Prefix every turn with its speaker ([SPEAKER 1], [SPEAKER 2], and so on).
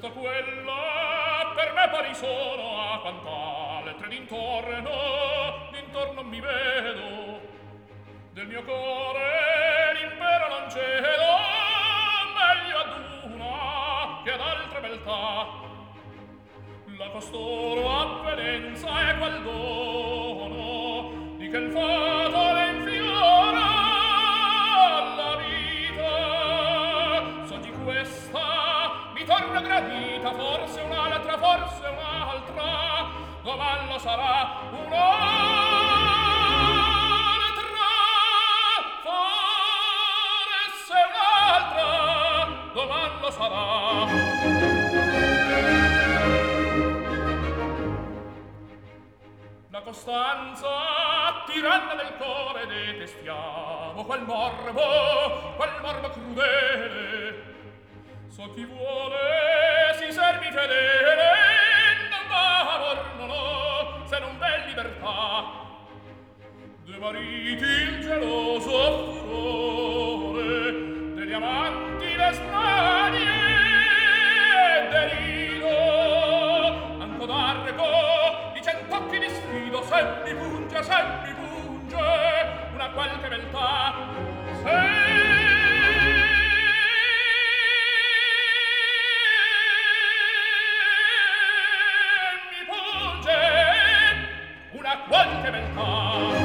[SPEAKER 1] questo quella per me pari sono a quant'altre d'intorno mi vedo del mio core l'impero non cedo meglio ad una che ad altre beltà la costoro avvenenza e qual dono di che il fato le infiora alla vita so di questa mi torna gradita forse un'altra domallo sarà un'altra forse un'altra domallo sarà la costanza tiranna del core detestiamo quel morbo crudele so chi vuole si servi fedele non d'amor non ho se non bel libertà due mariti il geloso furore degli amanti le stranie derido anco d'arco di cent'occhi di sfido se mi punge una qualche beltà se qualche beltà